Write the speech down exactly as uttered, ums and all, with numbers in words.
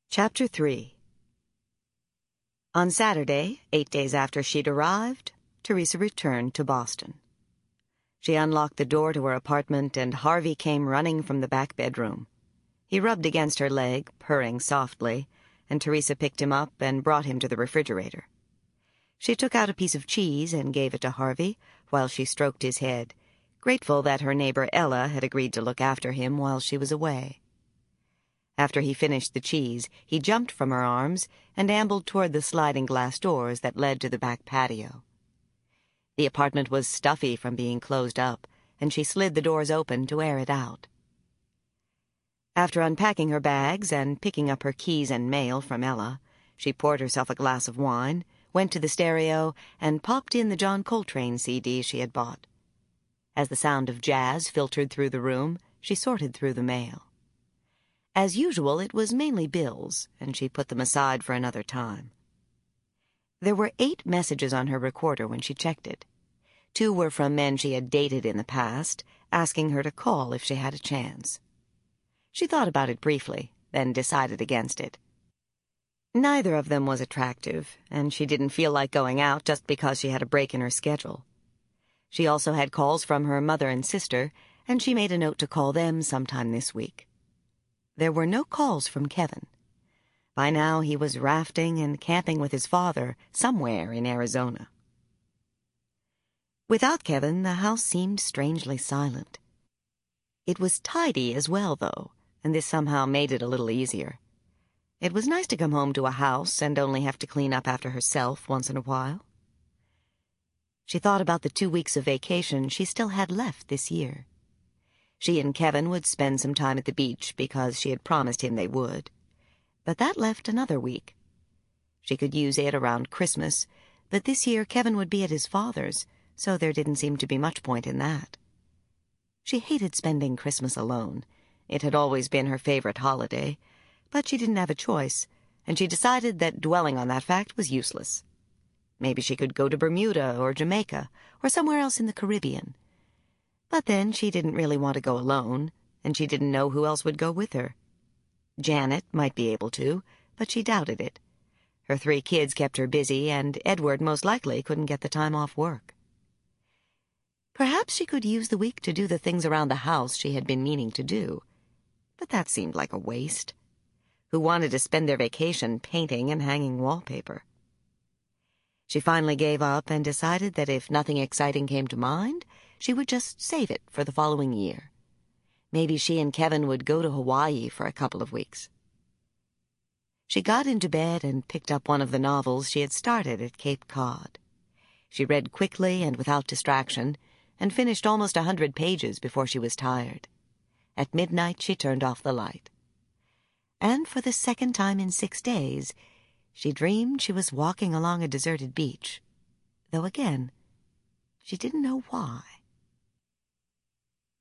Chapter three. On Saturday, eight days after she'd arrived, Teresa returned to Boston. She unlocked the door to her apartment, and Harvey came running from the back bedroom. He rubbed against her leg, purring softly, and Teresa picked him up and brought him to the refrigerator. She took out a piece of cheese and gave it to Harvey while she stroked his head, grateful that her neighbor Ella had agreed to look after him while she was away. After he finished the cheese, he jumped from her arms and ambled toward the sliding glass doors that led to the back patio. The apartment was stuffy from being closed up, and she slid the doors open to air it out. After unpacking her bags and picking up her keys and mail from Ella, she poured herself a glass of wine, went to the stereo, and popped in the John Coltrane C D she had bought. As the sound of jazz filtered through the room, she sorted through the mail. As usual, it was mainly bills, and she put them aside for another time. There were eight messages on her recorder when she checked it. Two were from men she had dated in the past, asking her to call if she had a chance. She thought about it briefly, then decided against it. Neither of them was attractive, and she didn't feel like going out just because she had a break in her schedule. She also had calls from her mother and sister, and she made a note to call them sometime this week. There were no calls from Kevin. By now he was rafting and camping with his father somewhere in Arizona. Without Kevin, the house seemed strangely silent. It was tidy as well, though, and this somehow made it a little easier. It was nice to come home to a house and only have to clean up after herself once in a while. She thought about the two weeks of vacation she still had left this year. She and Kevin would spend some time at the beach because she had promised him they would. But that left another week. She could use it around Christmas, but this year Kevin would be at his father's, so there didn't seem to be much point in that. She hated spending Christmas alone. It had always been her favorite holiday, but she didn't have a choice, and she decided that dwelling on that fact was useless. Maybe she could go to Bermuda or Jamaica or somewhere else in the Caribbean. But then she didn't really want to go alone, and she didn't know who else would go with her. Janet might be able to, but she doubted it. Her three kids kept her busy, and Edward most likely couldn't get the time off work. Perhaps she could use the week to do the things around the house she had been meaning to do, but that seemed like a waste. Who wanted to spend their vacation painting and hanging wallpaper? She finally gave up and decided that if nothing exciting came to mind, she would just save it for the following year. Maybe she and Kevin would go to Hawaii for a couple of weeks. She got into bed and picked up one of the novels she had started at Cape Cod. She read quickly and without distraction, and finished almost a hundred pages before she was tired. At midnight she turned off the light. And for the second time in six days, she dreamed she was walking along a deserted beach, though again, she didn't know why.